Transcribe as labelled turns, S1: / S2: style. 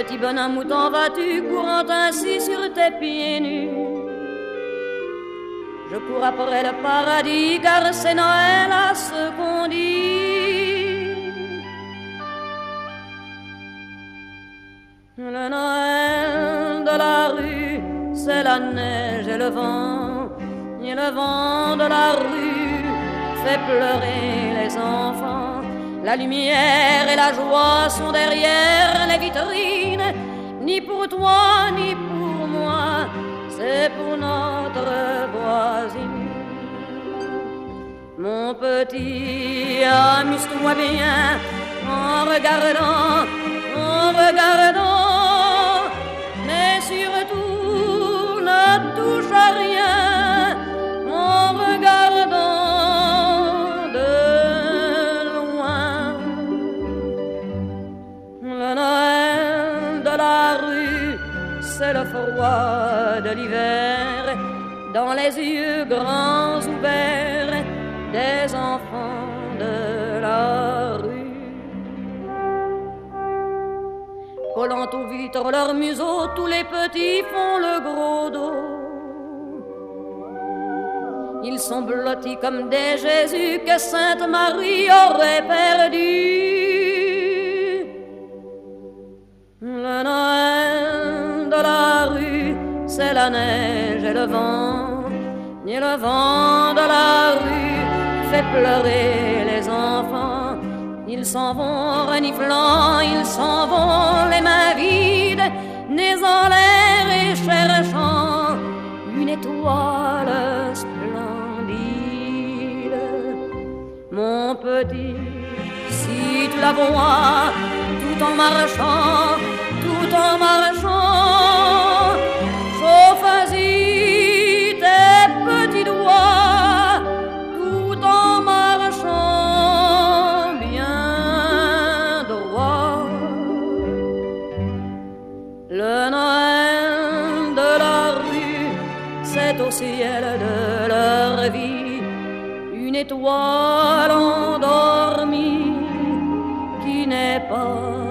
S1: Petit bonhomme, où t'en vas-tu, courant ainsi sur tes pieds nus? Je cours après le paradis, car c'est Noël à ce qu'on dit. Le Noël de la rue, c'est la neige et le vent. Et le vent de la rue fait pleurer les enfants. La lumière et la joie sont derrière les vitrines. Ni pour toi, ni pour moi, c'est pour notre voisine. Mon petit, amuse-toi bien en regardant, mais surtout ne touche à rien en regardant de loin. Le Noël de la rue, c'est le froid de l'hiver, dans les yeux grands ouverts des enfants de la rue. Collant aux vitres leurs museaux, tous les petits font le gros dos. Ils sont blottis comme des Jésus que Sainte Marie aurait perdus. Le Noël de la rue, c'est la neige et le vent. Et le vent de la rue fait pleurer les enfants. Ils s'en vont reniflant, ils s'en vont les mains vides, nez en l'air et cherchant une étoile splendide. Mon petit, si tu la vois, tout en marchant, chauffe-y tes petits doigts, tout en marchant bien droit. Le Noël de la rue, c'est au ciel de leur vie une étoile endormie qui n'est pas